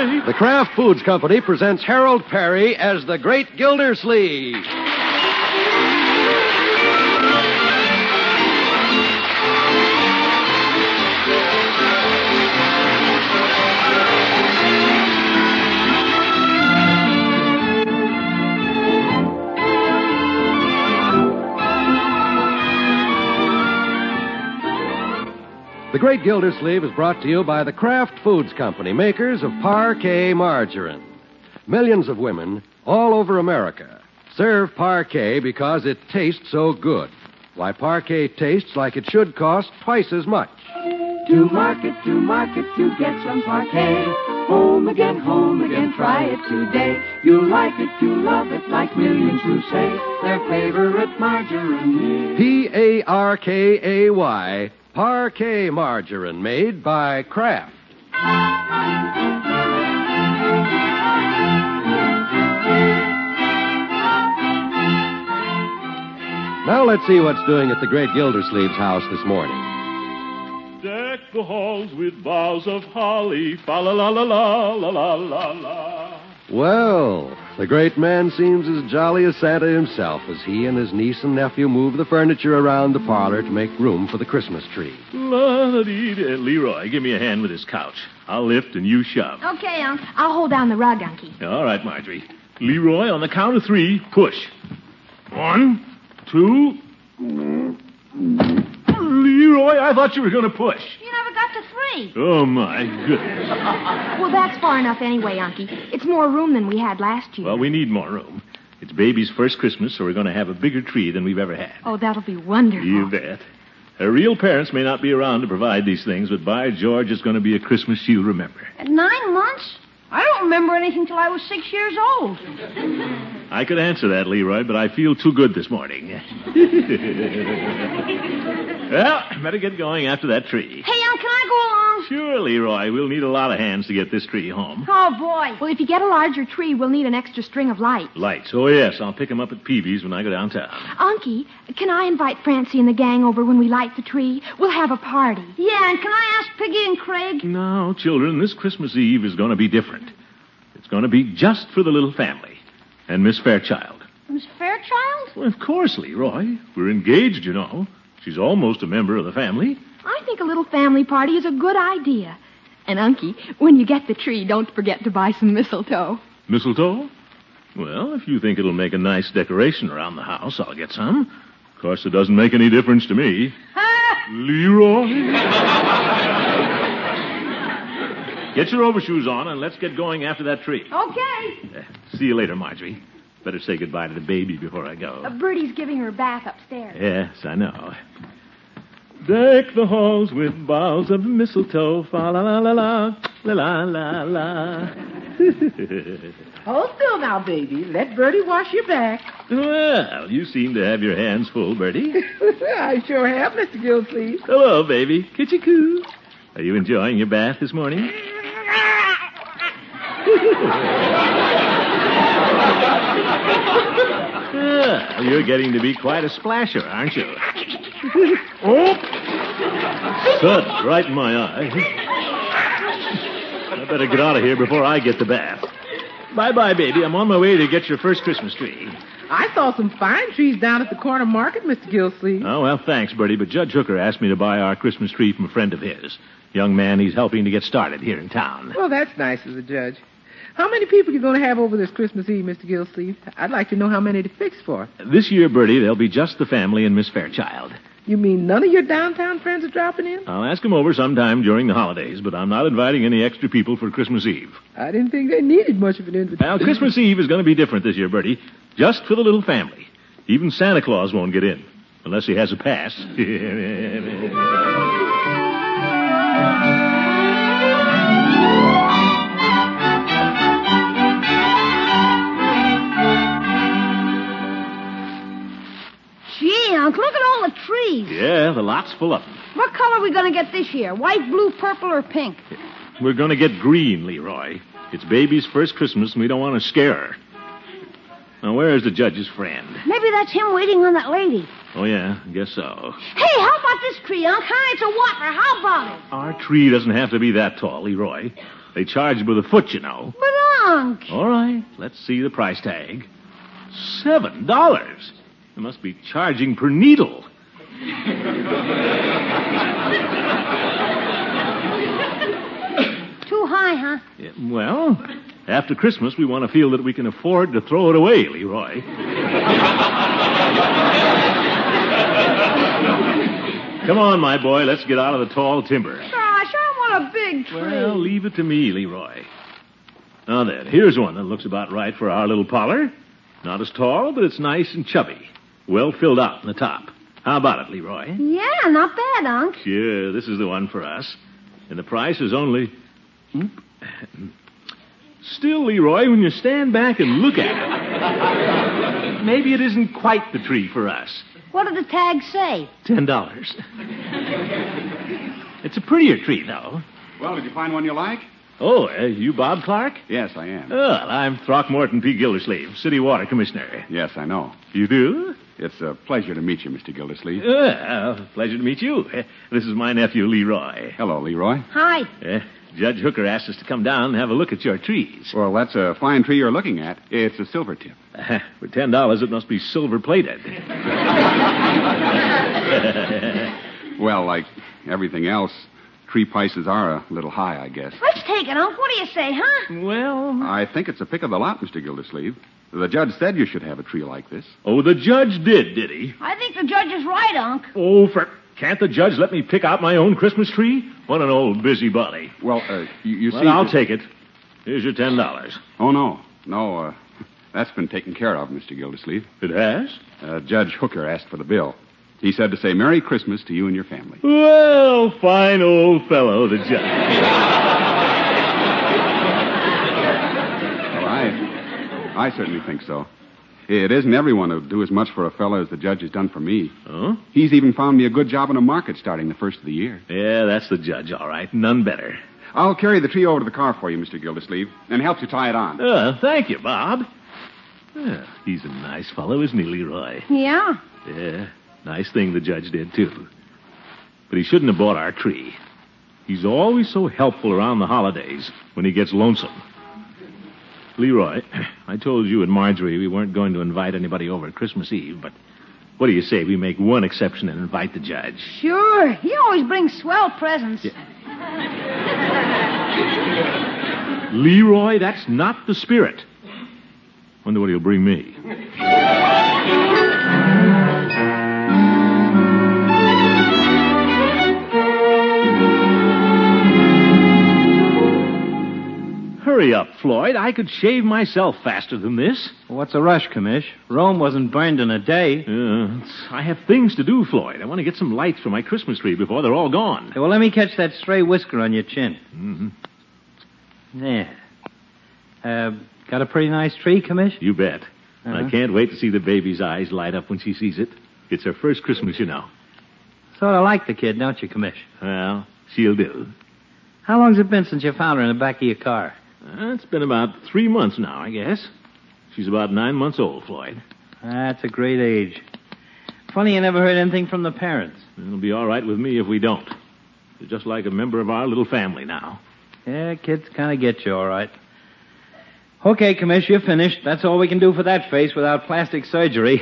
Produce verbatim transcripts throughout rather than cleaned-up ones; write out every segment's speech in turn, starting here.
Leroy. The Kraft Foods Company presents Harold Perry as the Great Gildersleeve. The Great Gildersleeve is brought to you by the Kraft Foods Company, makers of Parquet margarine. Millions of women all over America serve Parquet because it tastes so good. Why, Parquet tastes like it should cost twice as much. To market, to market, to get some Parquet. Home again, home again, try it today. You'll like it, you'll love it, like millions who say their favorite margarine is P A R K A Y, Parquet margarine, made by Kraft. Now let's see what's doing at the Great Gildersleeve's house this morning. Deck the halls with boughs of holly, fa la la la la la la la la. Well, the great man seems as jolly as Santa himself as he and his niece and nephew move the furniture around the parlor to make room for the Christmas tree. La-dee-dee. Leroy, give me a hand with this couch. I'll lift and you shove. Okay, Unc. I'll hold down the rug, Unky. All right, Marjorie. Leroy, on the count of three, push. One, two... Leroy, I thought you were going to push. You never got to three. Oh, my goodness. Well, that's far enough anyway, Unky. It's more room than we had last year. Well, we need more room. It's Baby's first Christmas, so we're going to have a bigger tree than we've ever had. Oh, that'll be wonderful. You bet. Her real parents may not be around to provide these things, but by George, it's going to be a Christmas she'll remember. At nine months? I don't remember anything till I was six years old. I could answer that, Leroy, but I feel too good this morning. Well, better get going after that tree. Hey, Unc, can I go along? Sure, Leroy. We'll need a lot of hands to get this tree home. Oh, boy. Well, if you get a larger tree, we'll need an extra string of lights. Lights. Oh, yes. I'll pick them up at Peavy's when I go downtown. Unky, can I invite Francie and the gang over when we light the tree? We'll have a party. Yeah, and can I ask Piggy and Craig? No, children, this Christmas Eve is going to be different. It's going to be just for the little family and Miss Fairchild. Miss Fairchild? Well, of course, Leroy. We're engaged, you know. She's almost a member of the family. I think a little family party is a good idea. And, Unky, when you get the tree, don't forget to buy some mistletoe. Mistletoe? Well, if you think it'll make a nice decoration around the house, I'll get some. Of course, it doesn't make any difference to me. Leroy? Get your overshoes on and let's get going after that tree. Okay. Uh, see you later, Marjorie. Better say goodbye to the baby before I go. Uh, Bertie's giving her a bath upstairs. Yes, I know. Deck the halls with boughs of mistletoe, fa la la la la, la la la la. Hold still now, baby. Let Bertie wash your back. Well, you seem to have your hands full, Bertie. I sure have, Mister Gilsleeve. Hello, baby. Kitty-coo. Are you enjoying your bath this morning? Ah, you're getting to be quite a splasher, aren't you? Oh! Thud, right in my eye. I better get out of here before I get the bath. Bye-bye, baby. I'm on my way to get your first Christmas tree. I saw some fine trees down at the corner market, Mister Gilsleeve. Oh, well, thanks, Bertie, but Judge Hooker asked me to buy our Christmas tree from a friend of his. Young man he's helping to get started here in town. Well, that's nice of the judge. How many people are you going to have over this Christmas Eve, Mister Gilsleeve? I'd like to know how many to fix for. This year, Bertie, there'll be just the family and Miss Fairchild. You mean none of your downtown friends are dropping in? I'll ask them over sometime during the holidays, but I'm not inviting any extra people for Christmas Eve. I didn't think they needed much of an invitation. Well, Christmas Eve is going to be different this year, Bertie. Just for the little family. Even Santa Claus won't get in, unless he has a pass. Gee, Unc, look at all the trees. Yeah, the lot's full of them. What color are we going to get this year? White, blue, purple, or pink? We're going to get green, Leroy. It's Baby's first Christmas, and we don't want to scare her. Now, where is the judge's friend? Maybe that's him waiting on that lady. Oh, yeah, I guess so. Hey, how about this tree, Unc? Huh? It's a whopper. How about it? Our tree doesn't have to be that tall, Leroy. They charge by the foot, you know. But, Unc. All right, let's see the price tag. Seven dollars. They must be charging per needle. Too high, huh? Yeah, well, after Christmas, we want to feel that we can afford to throw it away, Leroy. Come on, my boy. Let's get out of the tall timber. Gosh, I want a big tree. Well, leave it to me, Leroy. Now then, here's one that looks about right for our little parlor. Not as tall, but it's nice and chubby. Well filled out in the top. How about it, Leroy? Yeah, not bad, Unc. Sure, this is the one for us. And the price is only... Oop. Still, Leroy, when you stand back and look at it, maybe it isn't quite the tree for us. What did the tag say? Ten dollars. It's a prettier tree, though. Well, did you find one you like? Oh, uh, you Bob Clark? Yes, I am. Well, I'm Throckmorton P. Gildersleeve, City Water Commissioner. Yes, I know. You do? It's a pleasure to meet you, Mister Gildersleeve. Uh, pleasure to meet you. Uh, this is my nephew, Leroy. Hello, Leroy. Hi. Uh, Judge Hooker asked us to come down and have a look at your trees. Well, that's a fine tree you're looking at. It's a silver tip. Uh, for ten dollars, it must be silver-plated. Well, like everything else, tree prices are a little high, I guess. Let's take it, Unc. What do you say, huh? Well... I think it's a pick of the lot, Mister Gildersleeve. The judge said you should have a tree like this. Oh, the judge did, did he? I think the judge is right, Unc. Oh, for... Can't the judge let me pick out my own Christmas tree? What an old busybody. Well, uh, you, you well, see... I'll that- take it. Here's your ten dollars. Oh, no. No, uh, that's been taken care of, Mister Gildersleeve. It has? Uh, Judge Hooker asked for the bill. He said to say Merry Christmas to you and your family. Well, fine old fellow, the judge. Well, I, I certainly think so. It isn't everyone who'd do as much for a fellow as the judge has done for me. Oh? He's even found me a good job in the market starting the first of the year. Yeah, that's the judge, all right. None better. I'll carry the tree over to the car for you, Mister Gildersleeve, and help you tie it on. Uh, thank you, Bob. Yeah, he's a nice fellow, isn't he, Leroy? Yeah. Yeah, nice thing the judge did, too. But he shouldn't have bought our tree. He's always so helpful around the holidays when he gets lonesome. Leroy, I told you and Marjorie we weren't going to invite anybody over at Christmas Eve, but what do you say we make one exception and invite the judge? Sure. He always brings swell presents. Yeah. Leroy, that's not the spirit. Wonder what he'll bring me. Hurry up, Floyd. I could shave myself faster than this. What's a rush, Commish? Rome wasn't burned in a day. Uh, I have things to do, Floyd. I want to get some lights for my Christmas tree before they're all gone. Hey, well, let me catch that stray whisker on your chin. Mm-hmm. There. Uh, got a pretty nice tree, Commish? You bet. Uh-huh. I can't wait to see the baby's eyes light up when she sees it. It's her first Christmas, you know. Sort of like the kid, don't you, Commish? Well, she'll do. How long's it been since you found her in the back of your car? Uh, it's been about three months now, I guess. She's about nine months old, Floyd. That's a great age. Funny you never heard anything from the parents. It'll be all right with me if we don't. You're just like a member of our little family now. Yeah, kids kind of get you all right. Okay, Commish, you're finished. That's all we can do for that face without plastic surgery.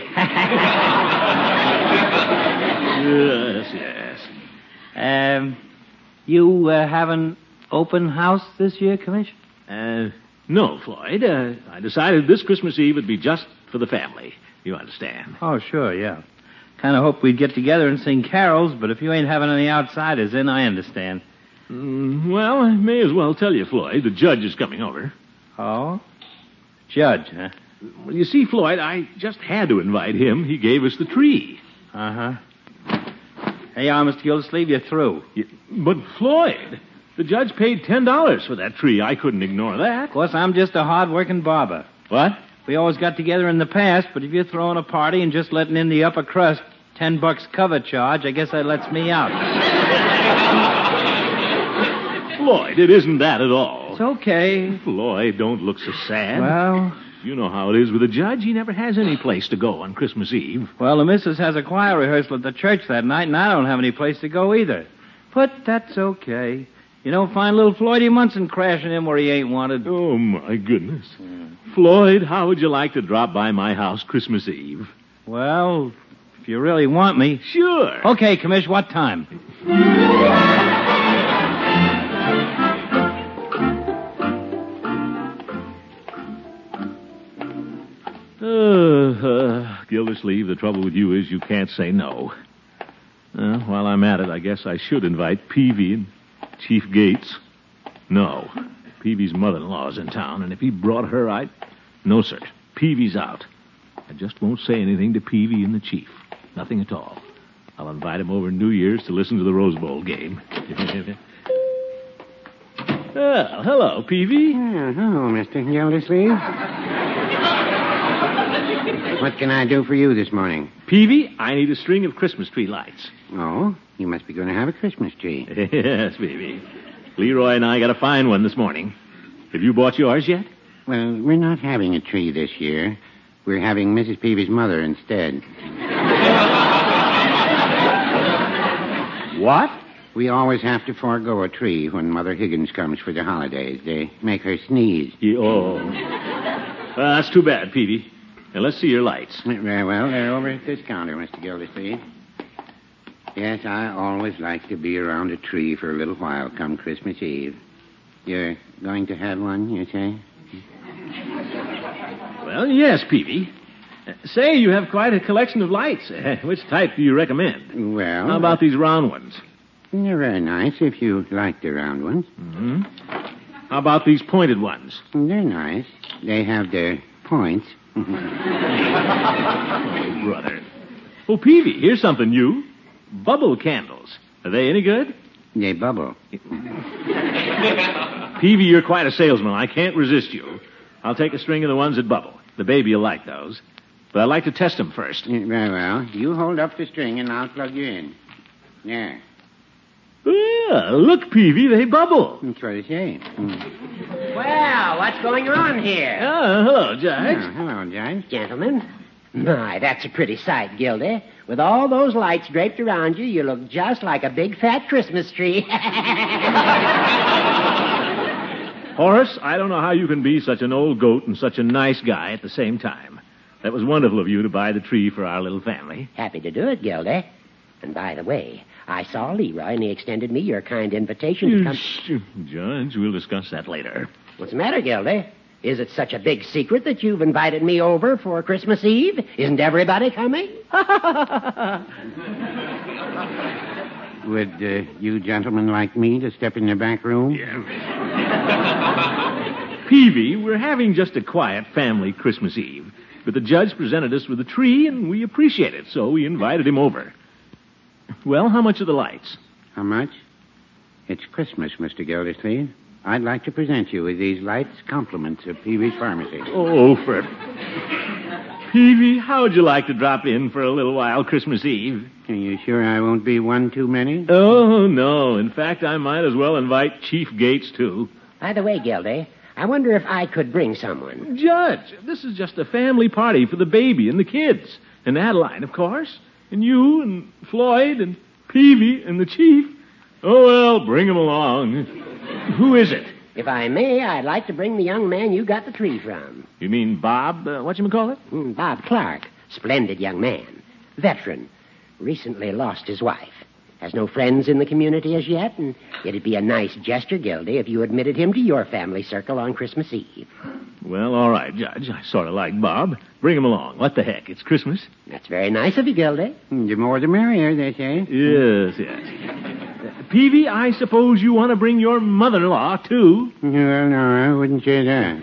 Yes, yes. Um, you uh, have an open house this year, Commish? Uh, no, Floyd. Uh, I decided this Christmas Eve would be just for the family. You understand? Oh, sure, yeah. Kind of hoped we'd get together and sing carols, but if you ain't having any outsiders in, I understand. Mm, well, I may as well tell you, Floyd. The judge is coming over. Oh? Judge, huh? Well, you see, Floyd, I just had to invite him. He gave us the tree. Uh-huh. Hey, uh, Mister Gildersleeve, you're through. You, but, Floyd, the judge paid ten dollars for that tree. I couldn't ignore that. Of course, I'm just a hard-working barber. What? We always got together in the past, but if you're throwing a party and just letting in the upper crust, ten bucks cover charge, I guess that lets me out. Floyd, it isn't that at all. It's okay. Floyd, don't look so sad. Well... You know how it is with the judge. He never has any place to go on Christmas Eve. Well, the missus has a choir rehearsal at the church that night, and I don't have any place to go either. But that's okay. You don't find little Floydie Munson crashing in where he ain't wanted. Oh, my goodness. Mm. Floyd, how would you like to drop by my house Christmas Eve? Well, if you really want me. Sure. Okay, Commish, what time? Uh, uh, Gildersleeve, the trouble with you is you can't say no. Uh, while I'm at it, I guess I should invite Peavy and Chief Gates. No. Peavy's mother-in-law's in town, and if he brought her, I'd... No, sir. Peavy's out. I just won't say anything to Peavy and the Chief. Nothing at all. I'll invite him over New Year's to listen to the Rose Bowl game. Well, hello, Peavy. Oh, hello, Mister Gildersleeve. What can I do for you this morning? Peavy, I need a string of Christmas tree lights. Oh, you must be going to have a Christmas tree. Yes, Peavy. Leroy and I got to find one this morning. Have you bought yours yet? Well, we're not having a tree this year. We're having Missus Peavy's mother instead. What? We always have to forego a tree when Mother Higgins comes for the holidays. They make her sneeze. Yeah, oh. Well, that's too bad, Peavy. Now, let's see your lights. Very well. They're over at this counter, Mister Gildersleeve. Yes, I always like to be around a tree for a little while come Christmas Eve. You're going to have one, you say? Well, yes, Peavy. Uh, say, you have quite a collection of lights. Uh, which type do you recommend? Well... How about these round ones? They're very nice if you like the round ones. Mm-hmm. How about these pointed ones? They're nice. They have their points. Oh, brother. Oh, Peavy, here's something new. Bubble candles. Are they any good? They bubble. Peavy, you're quite a salesman. I can't resist you. I'll take a string of the ones that bubble. The baby will like those. But I'd like to test them first. Very well. You hold up the string and I'll plug you in. There. Yeah, look, Peavy, they bubble. That's what I say. Mm. Well, what's going on here? Oh, hello, Judge. Oh, hello, Judge. Gentlemen. My, that's a pretty sight, Gildy. With all those lights draped around you, you look just like a big fat Christmas tree. Horace, I don't know how you can be such an old goat and such a nice guy at the same time. That was wonderful of you to buy the tree for our little family. Happy to do it, Gildy. And by the way, I saw Leroy and he extended me your kind invitation to come... Shh, Judge, we'll discuss that later. What's the matter, Gildy? Is it such a big secret that you've invited me over for Christmas Eve? Isn't everybody coming? Would uh, you gentlemen like me to step in the back room? Yeah. Peavy, we're having just a quiet family Christmas Eve. But the judge presented us with a tree, and we appreciate it, so we invited him over. Well, how much are the lights? How much? It's Christmas, Mister Gildersleeve. I'd like to present you with these lights compliments of Peavy's Pharmacy. Oh, for... Peavy, how would you like to drop in for a little while Christmas Eve? Are you sure I won't be one too many? Oh, no. In fact, I might as well invite Chief Gates, too. By the way, Gildy, I wonder if I could bring someone. Judge, this is just a family party for the baby and the kids. And Adeline, of course. And you and Floyd and Peavy and the Chief. Oh, well, bring them along. Who is it? If I may, I'd like to bring the young man you got the tree from. You mean Bob, uh, whatchamacallit? Mm, Bob Clark. Splendid young man. Veteran. Recently lost his wife. Has no friends in the community as yet, and it'd be a nice gesture, Gildy, if you admitted him to your family circle on Christmas Eve. Well, all right, Judge. I sort of like Bob. Bring him along. What the heck? It's Christmas. That's very nice of you, Gildy. The more the merrier, they say. Yes, yes. Uh, Peavy, I suppose you want to bring your mother-in-law, too. Well, no, I wouldn't say that.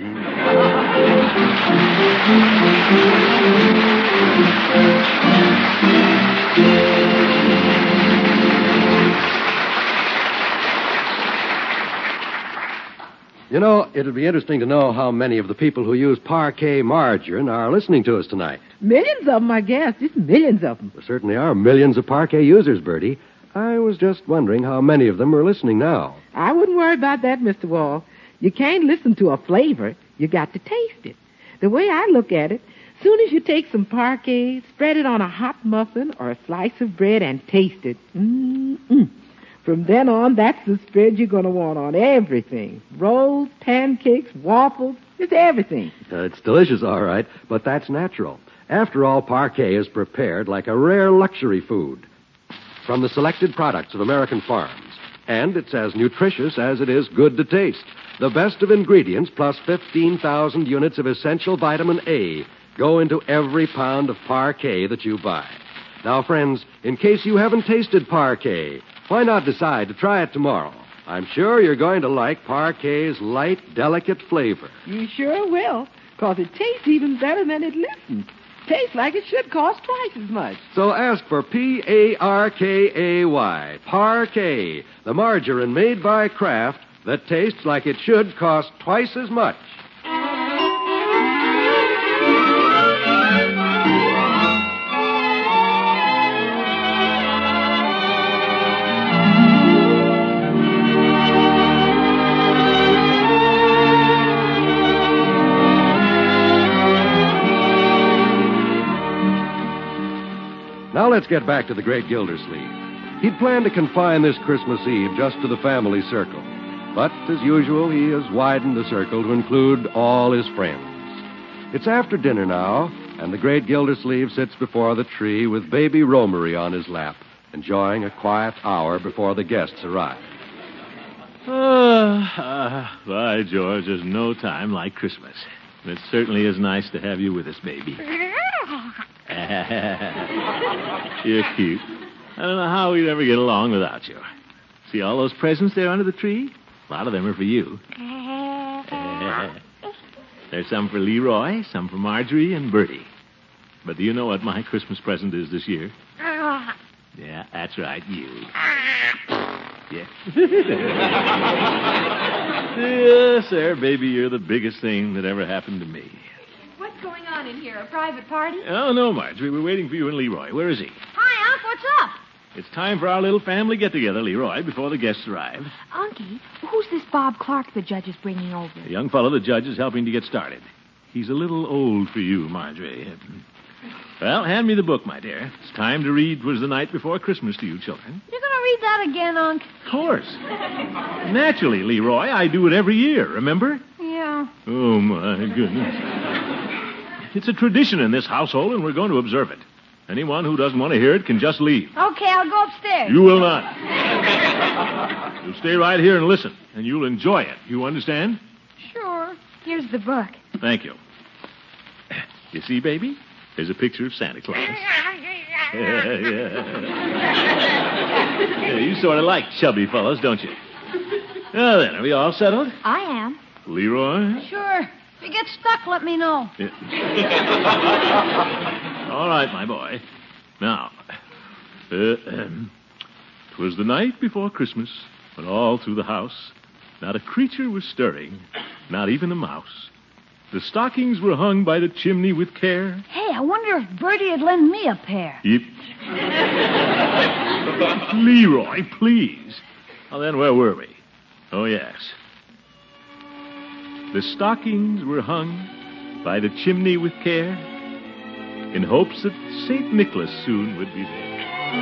You know, it'll be interesting to know how many of the people who use Parquet margarine are listening to us tonight. Millions of them, I guess. Just millions of them. There certainly are millions of Parquet users, Bertie. I was just wondering how many of them are listening now. I wouldn't worry about that, Mister Wall. You can't listen to a flavor. You got to taste it. The way I look at it, soon as you take some Parquet, spread it on a hot muffin or a slice of bread and taste it. Mm-mm. From then on, that's the spread you're going to want on everything. Rolls, pancakes, waffles, it's everything. Uh, it's delicious, all right, but that's natural. After all, parquet is prepared like a rare luxury food from the selected products of American farms. And it's as nutritious as it is good to taste. The best of ingredients plus fifteen thousand units of essential vitamin A go into every pound of parquet that you buy. Now, friends, in case you haven't tasted parquet, why not decide to try it tomorrow? I'm sure you're going to like parquet's light, delicate flavor. You sure will, because it tastes even better than it listens. Tastes like it should cost twice as much. So ask for P A R K A Y, Parquet, the margarine made by Kraft that tastes like it should cost twice as much. Now let's get back to the great Gildersleeve. He'd planned to confine this Christmas Eve just to the family circle. But, as usual, he has widened the circle to include all his friends. It's after dinner now, and the great Gildersleeve sits before the tree with baby Romery on his lap, enjoying a quiet hour before the guests arrive. Ah, uh, by George, there's no time like Christmas. And it certainly is nice to have you with us, baby. You're cute. I don't know how we'd ever get along without you. See all those presents there under the tree? A lot of them are for you. There's some for Leroy, some for Marjorie and Bertie. But do you know what my Christmas present is this year? Yeah, that's right, you. Yeah. Yes, sir, baby, you're the biggest thing that ever happened to me. What's going on in here? A private party? Oh, no, Marjorie. We're waiting for you and Leroy. Where is he? Hi, Unc. What's up? It's time for our little family get-together, Leroy, before the guests arrive. Unky, who's this Bob Clark the judge is bringing over? The young fellow the judge is helping to get started. He's a little old for you, Marjorie. Well, hand me the book, my dear. It's time to read "'Twas the Night Before Christmas" to you children. You're going to read that again, Unc? Of course. Naturally, Leroy. I do it every year, remember? Yeah. Oh, my goodness. It's a tradition in this household, and we're going to observe it. Anyone who doesn't want to hear it can just leave. Okay, I'll go upstairs. You will not. You'll stay right here and listen, and you'll enjoy it. You understand? Sure. Here's the book. Thank you. You see, baby? There's a picture of Santa Claus. Yeah, yeah. Yeah, you sort of like chubby fellows, don't you? Now then, are we all settled? I am. Leroy? Sure. If you get stuck, let me know. Yeah. All right, my boy. Now, uh, um, 'twas the night before Christmas, when all through the house not a creature was stirring, not even a mouse. The stockings were hung by the chimney with care. Hey, I wonder if Bertie would lend me a pair. Yep. Leroy, please. Well, then, where were we? Oh, yes. The stockings were hung by the chimney with care in hopes that Saint Nicholas soon would be there.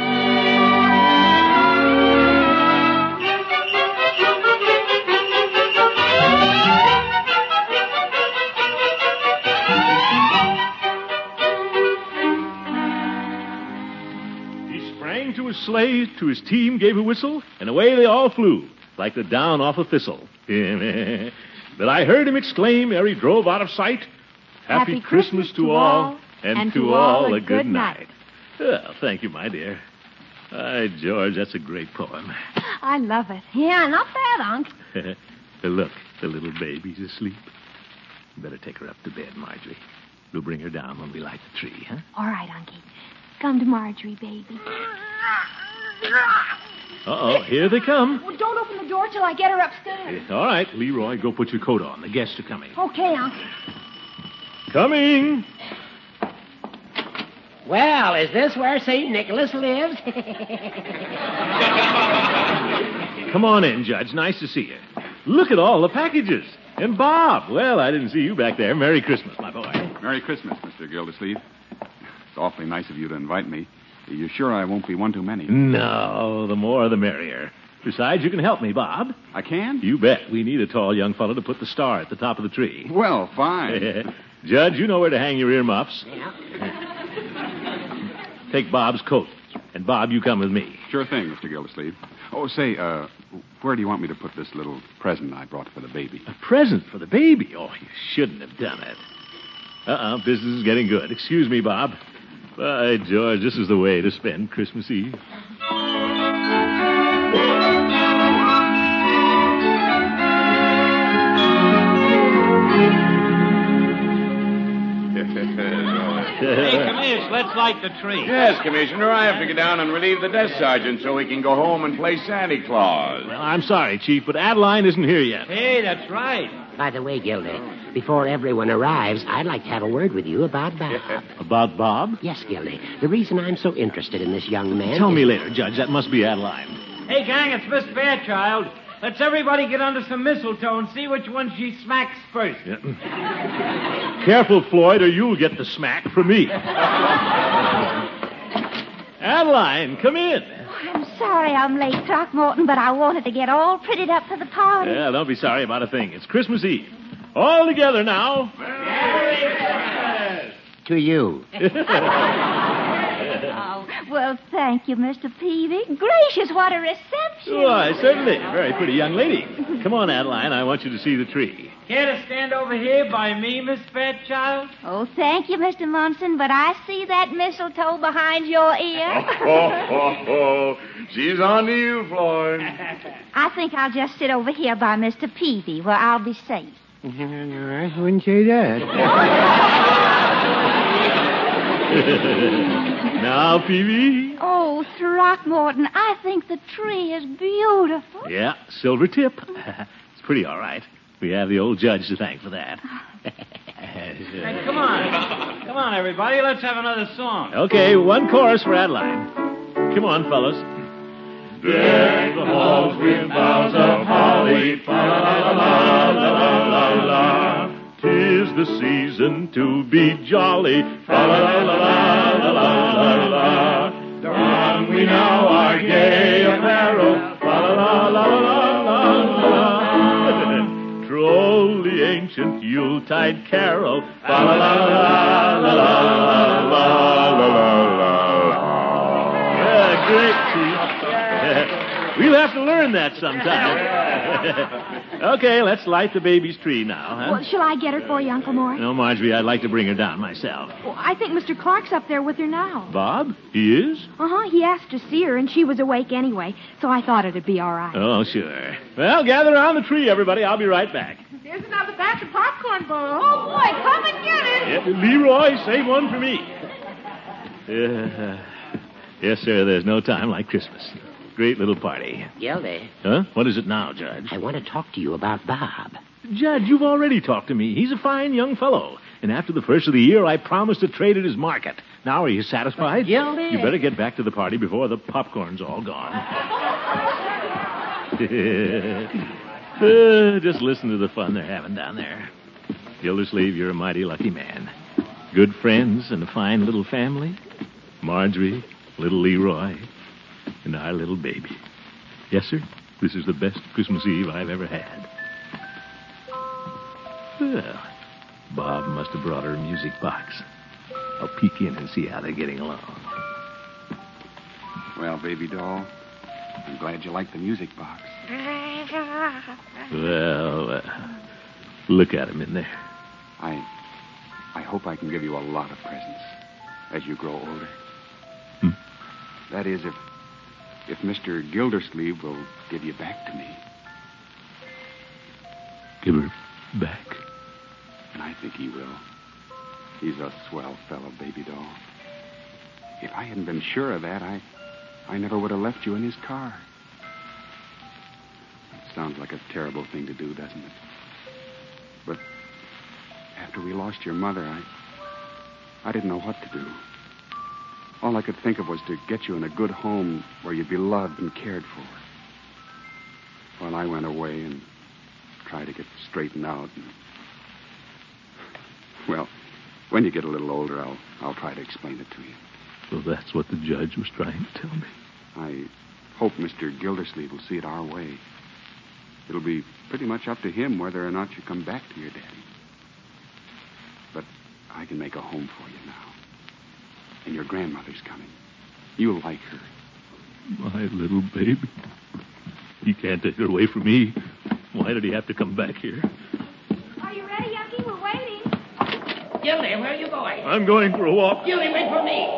He sprang to his sleigh, to his team, gave a whistle, and away they all flew, like the down off a thistle. But I heard him exclaim ere he drove out of sight, Happy, Happy Christmas, Christmas to all, and, and to all a good night. Well, thank you, my dear. By George, that's a great poem. I love it. Yeah, not bad, Unc. Look, the little baby's asleep. Better take her up to bed, Marjorie. We'll bring her down when we light the tree, huh? All right, Unky. Come to Marjorie, baby. Uh-oh, here they come. Well, don't open the door till I get her upstairs. All right, Leroy, go put your coat on. The guests are coming. Okay, Unc. Coming. Well, is this where Saint Nicholas lives? Come on in, Judge. Nice to see you. Look at all the packages. And Bob. Well, I didn't see you back there. Merry Christmas, my boy. Merry Christmas, Mister Gildersleeve. It's awfully nice of you to invite me. Are you sure I won't be one too many? No, the more the merrier. Besides, you can help me, Bob. I can? You bet. We need a tall young fellow to put the star at the top of the tree. Well, fine. Judge, you know where to hang your earmuffs. Yeah. Take Bob's coat. And, Bob, you come with me. Sure thing, Mister Gildersleeve. Oh, say, uh, where do you want me to put this little present I brought for the baby? A present for the baby? Oh, you shouldn't have done it. Uh-uh, business is getting good. Excuse me, Bob. By George, this is the way to spend Christmas Eve. Hey, Commish, let's light the tree. Yes, Commissioner, I have to get down and relieve the desk sergeant so he can go home and play Santa Claus. Well, I'm sorry, Chief, but Adeline isn't here yet. Hey, that's right. By the way, Gildy, before everyone arrives, I'd like to have a word with you about Bob. About Bob? Yes, Gildy. The reason I'm so interested in this young man Tell is... me later, Judge. That must be Adeline. Hey, gang, it's Miss Fairchild. Let's everybody get under some mistletoe and see which one she smacks first. Yeah. Careful, Floyd, or you'll get the smack from me. Adeline, come in. I'm sorry I'm late, Throckmorton, but I wanted to get all prettied up for the party. Yeah, don't be sorry about a thing. It's Christmas Eve. All together now. To you. Oh, well, thank you, Mister Peavy. Gracious, what a reception. Why, certainly. Very pretty young lady. Come on, Adeline. I want you to see the tree. Care to stand over here by me, Miss Fairchild? Oh, thank you, Mister Munson, but I see that mistletoe behind your ear. Oh, oh, oh. She's on to you, Floyd. I think I'll just sit over here by Mister Peavy, where I'll be safe. I wouldn't say that. Now, Peavy. Oh, Throckmorton, I think the tree is beautiful. Yeah, silver tip. It's pretty all right. We have the old judge to thank for that. Hey, come on. Come on, everybody. Let's have another song. Okay, one chorus for Adeline. Come on, fellas. Deck the halls with boughs of holly, fa la la la la la la. 'Tis the season to be jolly, fa la la la la la la la. Don we now our gay apparel, fa la la la la la la. Troll the ancient Yuletide carol, fa la la la la la la la la. Yeah, great, Chief. We'll have to learn that sometime. Okay, let's light the baby's tree now, huh? Well, shall I get her for you, Uncle Mort? No, Marjorie, I'd like to bring her down myself. Well, I think Mister Clark's up there with her now. Bob? He is? Uh-huh. He asked to see her, and she was awake anyway, so I thought it'd be all right. Oh, sure. Well, gather around the tree, everybody. I'll be right back. There's another batch of popcorn, Bob. Oh, boy, come and get it. Yeah, Leroy, save one for me. Uh, yes, sir, there's no time like Christmas. Great little party. Gildy. Huh? What is it now, Judge? I want to talk to you about Bob. Judge, you've already talked to me. He's a fine young fellow. And after the first of the year, I promised to trade at his market. Now, are you satisfied? Gildy. You better get back to the party before the popcorn's all gone. uh, just listen to the fun they're having down there. Gildersleeve, you're a mighty lucky man. Good friends and a fine little family. Marjorie, little Leroy, and our little baby. Yes, sir, this is the best Christmas Eve I've ever had. Well, Bob must have brought her a music box. I'll peek in and see how they're getting along. Well, baby doll, I'm glad you like the music box. Well, uh, look at him in there. I, I hope I can give you a lot of presents as you grow older. Hmm. That is, if, if Mister Gildersleeve will give you back to me. Give her back? And I think he will. He's a swell fellow, baby doll. If I hadn't been sure of that, I, I never would have left you in his car. It sounds like a terrible thing to do, doesn't it? But after we lost your mother, I, I didn't know what to do. All I could think of was to get you in a good home where you'd be loved and cared for. While I went away and tried to get straightened out. And... Well, when you get a little older, I'll I'll try to explain it to you. Well, that's what the judge was trying to tell me. I hope Mister Gildersleeve will see it our way. It'll be pretty much up to him whether or not you come back to your daddy. But I can make a home for you now. And your grandmother's coming. You'll like her. My little baby. He can't take her away from me. Why did he have to come back here? Are you ready, Unky? We're waiting. Gildy, where are you going? I'm going for a walk. Gildy, wait for me.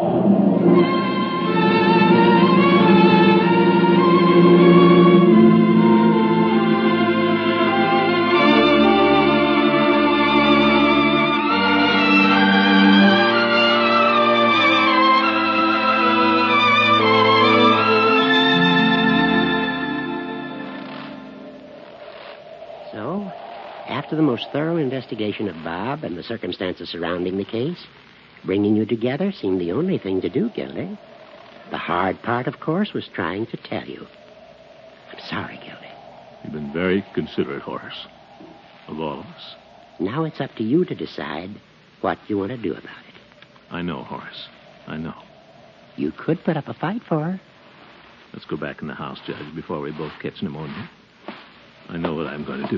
After the most thorough investigation of Bob and the circumstances surrounding the case, bringing you together seemed the only thing to do, Gildy. The hard part, of course, was trying to tell you. I'm sorry, Gildy. You've been very considerate, Horace, of all of us. Now it's up to you to decide what you want to do about it. I know, Horace. I know. You could put up a fight for her. Let's go back in the house, Judge, before we both catch pneumonia. I know what I'm going to do.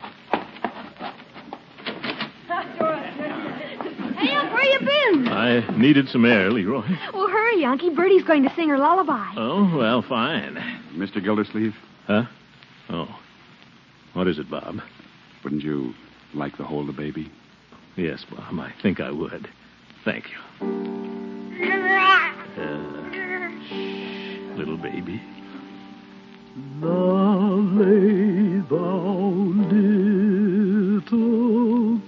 Hey, Unc, where you been? I needed some air, Leroy. Well, hurry, Unky. Bertie's going to sing her lullaby. Oh, well, fine. Mister Gildersleeve? Huh? Oh. What is it, Bob? Wouldn't you like to hold the baby? Yes, Bob, I think I would. Thank you. Uh, shh, little baby. Lovely thou little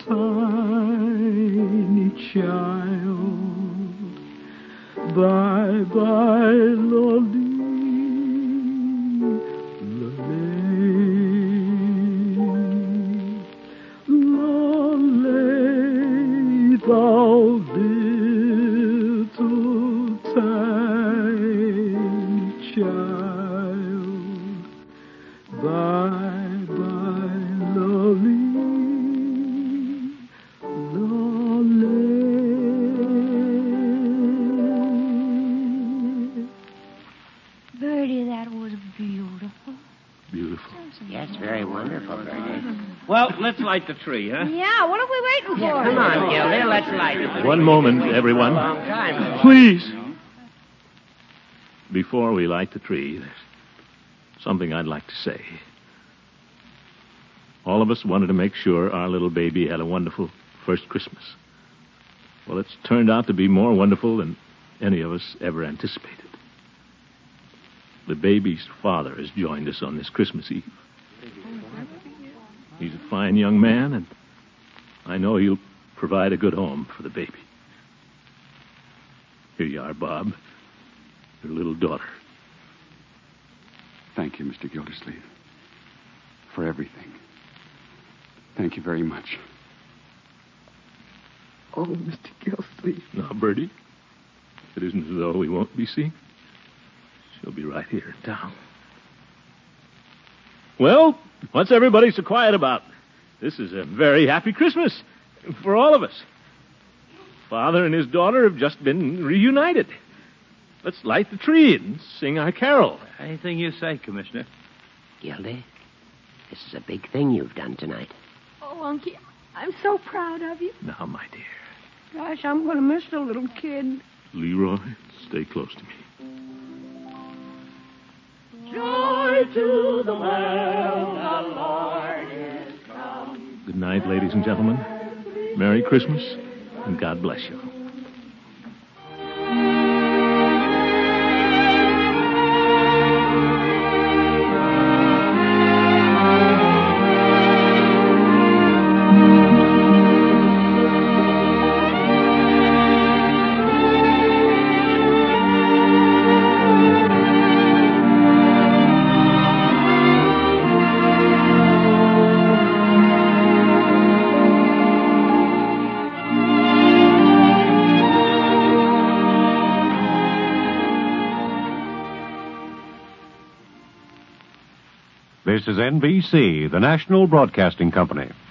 tiny child, bye bye, lolly, lolly, lolly, thou little tiny child, bye bye, lolly. Bertie, that was beautiful. Beautiful. Yes, very wonderful, Bertie. Well, let's light the tree, huh? Yeah, what are we waiting for? Yeah, come on, Gildy, let's light it. One moment, everyone. Long time. Please. Before we light the tree, there's something I'd like to say. All of us wanted to make sure our little baby had a wonderful first Christmas. Well, it's turned out to be more wonderful than any of us ever anticipated. The baby's father has joined us on this Christmas Eve. He's a fine young man, and I know he'll provide a good home for the baby. Here you are, Bob. Your little daughter. Thank you, Mister Gildersleeve, for everything. Thank you very much. Oh, Mister Gildersleeve. Now, Bertie, it isn't as though we won't be seen. She'll be right here in town. Well, what's everybody so quiet about? This is a very happy Christmas for all of us. Father and his daughter have just been reunited. Let's light the tree and sing our carol. Anything you say, Commissioner. Gildy, this is a big thing you've done tonight. Oh, Unky, I'm so proud of you. Now, my dear. Gosh, I'm going to miss the little kid. Leroy, stay close to me. Joy to the world, the Lord is come. Good night, ladies and gentlemen. Merry Christmas, and God bless you. This is N B C, the national broadcasting company.